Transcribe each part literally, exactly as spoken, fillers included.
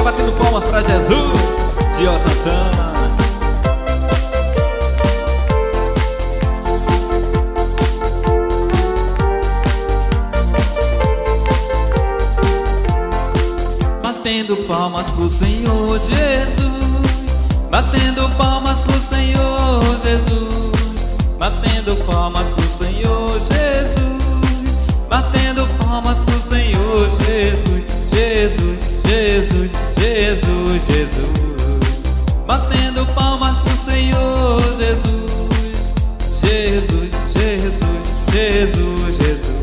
batendo palmas pra Jesus. Tio Santana. Batendo palmas pro Senhor Jesus, batendo palmas pro Senhor Jesus, batendo palmas pro Senhor Jesus, batendo palmas pro Senhor Jesus, Jesus, Jesus, Jesus, Jesus, batendo palmas pro Senhor Jesus, Jesus, Jesus, Jesus, Jesus,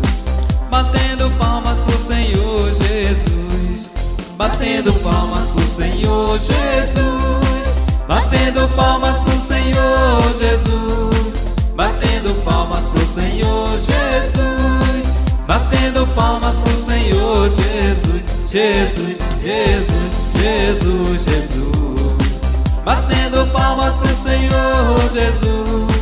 batendo palmas pro Senhor Jesus, batendo palmas pro Senhor Jesus, batendo palmas pro Senhor Jesus, batendo palmas pro Senhor Jesus, batendo palmas pro Senhor Jesus, Jesus, Jesus, Jesus, Jesus, batendo palmas pro Senhor Jesus,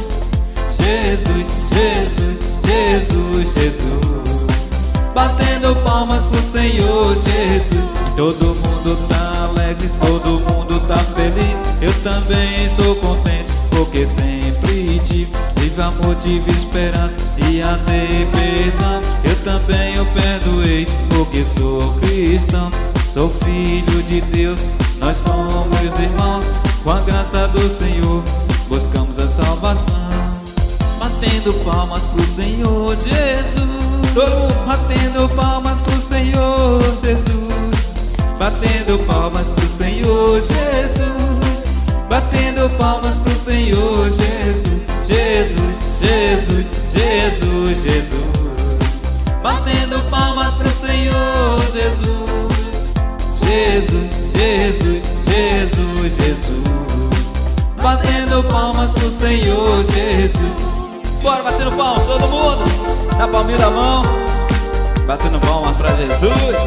Jesus, Jesus, Jesus, Jesus, batendo palmas pro Senhor Jesus. Todo mundo tá alegre, todo mundo tá feliz. Eu também estou contente, porque sempre tive, tive amor, tive esperança e amei perdão. Eu também eu perdoei, porque sou cristão, sou filho de Deus. Nós somos irmãos, com a graça do Senhor buscamos a salvação. Batendo palmas pro Senhor Jesus, batendo palmas pro Senhor Jesus, batendo palmas pro Senhor Jesus, batendo palmas pro Senhor Jesus, Jesus, Jesus, Jesus, Jesus, batendo palmas pro Senhor Jesus, Jesus, Jesus, Jesus, Jesus, batendo palmas pro Senhor Jesus. Bora batendo palmas, todo mundo na palminha da mão, batendo palmas pra Jesus.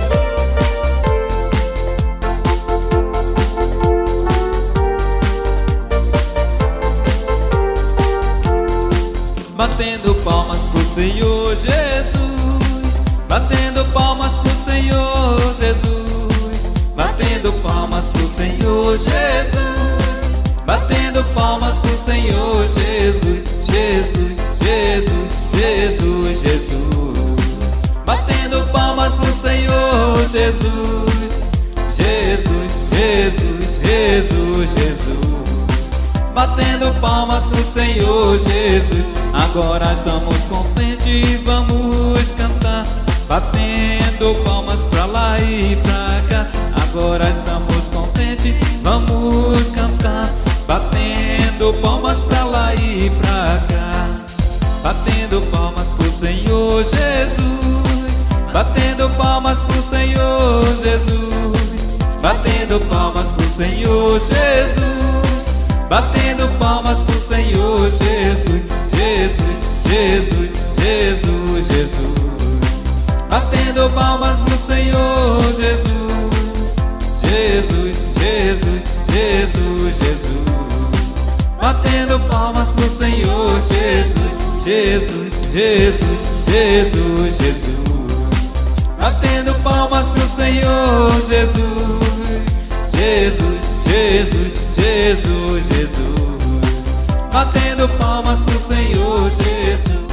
Batendo palmas pro Senhor Jesus, batendo palmas pro Senhor Jesus, batendo palmas pro Senhor Jesus, batendo palmas pro Senhor Jesus, Jesus, Jesus, Jesus, Jesus, batendo palmas pro Senhor Jesus, Jesus, Jesus, Jesus, Jesus, batendo palmas pro Senhor Jesus. Agora estamos contentes e vamos cantar, batendo palmas pra lá e pra cá. Agora estamos contentes, vamos cantar, batendo palmas pra lá e pra cá, batendo palmas pro Senhor Jesus, batendo palmas pro Senhor Jesus, batendo palmas pro Senhor Jesus, batendo palmas pro Senhor Jesus, Jesus, Jesus, Jesus, Jesus, batendo palmas pro Senhor Jesus, Jesus, Jesus, Jesus, Jesus, batendo palmas pro Senhor Jesus, Jesus, Jesus, Jesus, Jesus, batendo palmas pro Senhor Jesus, Jesus, Jesus, Jesus, Jesus, batendo palmas pro Senhor Jesus.